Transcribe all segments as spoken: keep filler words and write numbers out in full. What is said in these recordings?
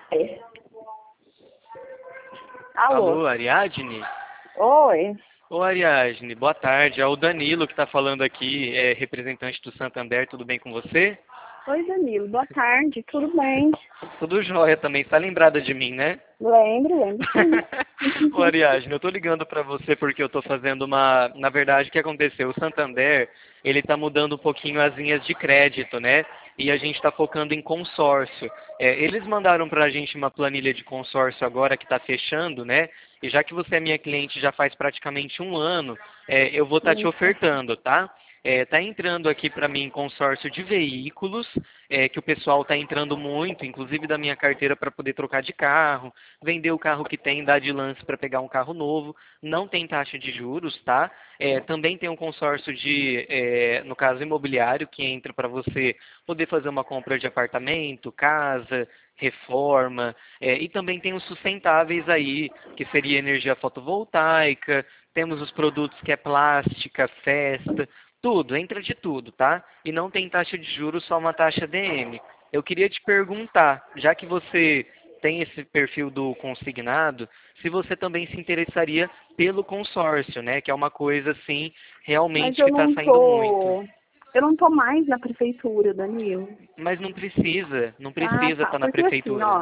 É. Alô? Alô, Ariadne? Oi. Ô, Ariadne, boa tarde. É o Danilo que está falando aqui, é representante do Santander. Tudo bem com você? Oi, Danilo. Boa tarde. Tudo bem? Tudo jóia também. Está lembrada de mim, né? Lembro, lembro sim. Ô, Ariadne, eu estou ligando para você porque eu estou fazendo uma... Na verdade, o que aconteceu? O Santander, ele está mudando um pouquinho as linhas de crédito, né? E a gente está focando em consórcio. É, eles mandaram para a gente uma planilha de consórcio agora que está fechando, né? E já que você é minha cliente já faz praticamente um ano, é, eu vou estar te Isso. ofertando, tá? Está entrando aqui para mim consórcio de veículos, é, que o pessoal está entrando muito, inclusive da minha carteira para poder trocar de carro, vender o carro que tem, dar de lance para pegar um carro novo, não tem taxa de juros, tá? É, também tem um consórcio de, é, no caso imobiliário, que entra para você poder fazer uma compra de apartamento, casa, reforma, é, e também tem os sustentáveis aí, que seria energia fotovoltaica, temos os produtos que é plástica, festa, tudo, entra de tudo, tá? E não tem taxa de juros, só uma taxa D M. Eu queria te perguntar, já que você tem esse perfil do consignado, se você também se interessaria pelo consórcio, né? Que é uma coisa, assim, Mas realmente eu que está não saindo muito. tô... Eu não tô mais na prefeitura, Danilo. Mas não precisa, não Ah, precisa tá. estar na Porque assim, prefeitura. ó,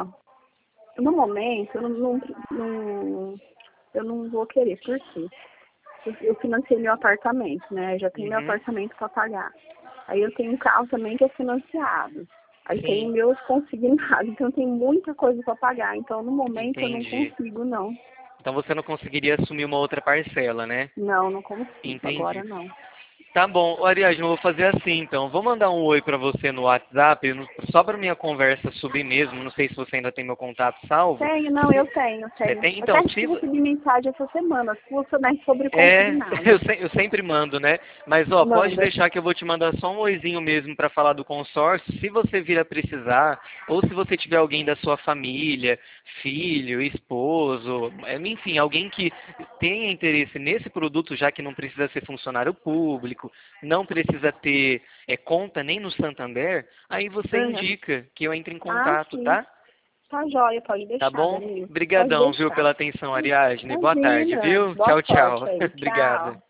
no momento, eu não, não, não- eu não vou querer. Por quê? Eu eu financei meu apartamento, né? Eu já tenho meu Uhum, apartamento para pagar. Aí eu tenho um carro também que é financiado. Aí tem sim, meus consignados, então tem muita coisa para pagar. Então no momento eu não entendi. consigo, não. Então você não conseguiria assumir uma outra parcela, né? Não, não consigo. Agora Entendi. não. Tá bom, Ô, Ariadne, eu vou fazer assim então. Vou mandar um oi pra você no WhatsApp, no- só pra minha conversa subir mesmo. Não sei se você ainda tem meu contato salvo. Tenho, não, eu tenho, eu Você tenho. tem? Até Então, acho que se, eu recebi mensagem essa semana, sua também sobre é, eu, consignado. se- eu sempre mando, né? Mas, ó, pode Manda. deixar que eu vou te mandar só um oizinho mesmo para falar do consórcio. Se você vir a precisar, ou se você tiver alguém da sua família, filho, esposo, é, enfim, alguém que tenha interesse nesse produto, já que não precisa ser funcionário público, não precisa ter é, conta nem no Santander, aí você Uhum. indica que eu entre em Ah, contato, sim. tá? Tá jóia, pode Tá deixar, bom? Danilo. Pode Obrigadão, viu, deixar. pela atenção, Ariadne. Boa tarde, Imagina. viu? Boa Tchau, sorte tchau. aí. Obrigado. Tchau.